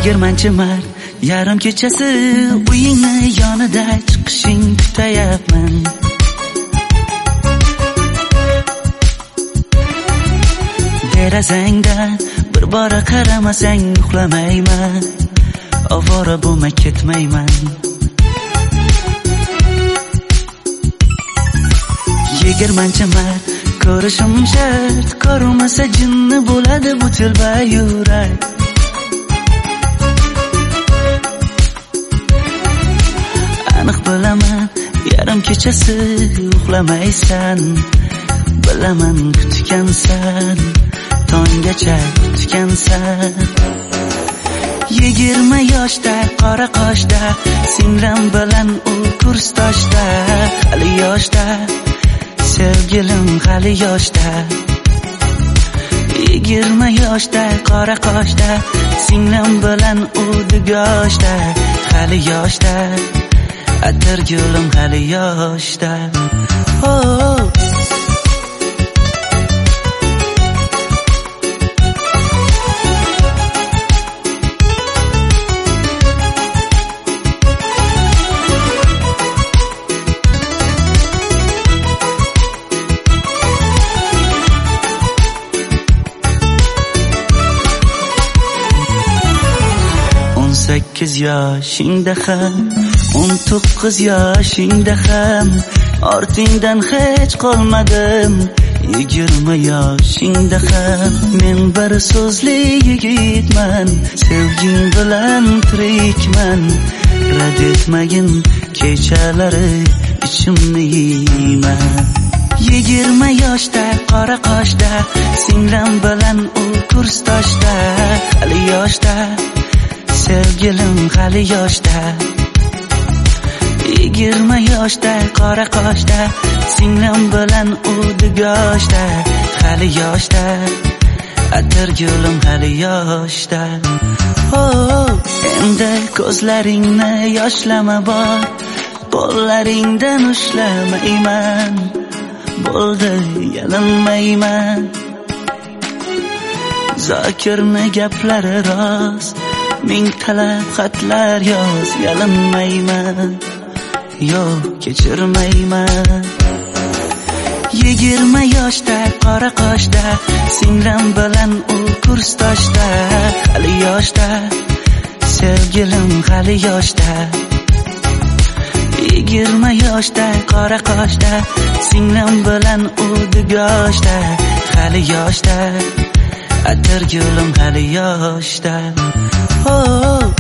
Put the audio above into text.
20 mart yarim kechasi uyingni yonida chiqishing kutayapman. Derazangdan bir bora qaramasang uxlamayman. Ovora bo'lma ketmayman. 20 mart ko'rishim shart, ko'rmasa jinni bo'ladi bu tilba yurak. Aniq bilaman, yarim kechasi uxlamaysan. Bilaman kutgansan, tonggacha kutgansan. 20 yoshda, qora qoshda, singlim bilan u kursdoshda. Hali yoshda, sevgilim hali yoshda. 20 yoshda, qora qoshda, singlim bilan u dugoshda. Hali yoshda, atirgulim hali yoshda. Oh. 18 yoshingda ham, 19 yoshingda ham ortingdan hech qolmadim. 20 yoshingda ham men bir so'zli yigitman, sevging bilan tirikman. Rad etmagin kechalari ichimni yeyman. 20 yoshda, qora qoshda, singlim bilan u kursdoshda. Hali yoshda, sevgilim hali yoshda. 20 yoshda, qora qoshda, singlim bilan u dugoshda. Hali yoshda, atirgulim hali yoshda. Oh, endi ko'zlaringni yoshlama bor, qo'llaringdan ushlamayman. Bo'ldi, yalinmayman. Zokirni gaplari rost, ming talab xatlar yoz, yalinmayman. Yo'q, kechirmayman. 20 yoshda, qora qoshda, singlim bilan u kursdoshda. Hali yoshda, sevgilim hali yoshda. 20 yoshda, qora qoshda, singlim bilan u dugoshda. Hali yoshda, atirgulim hali yoshda. Oh.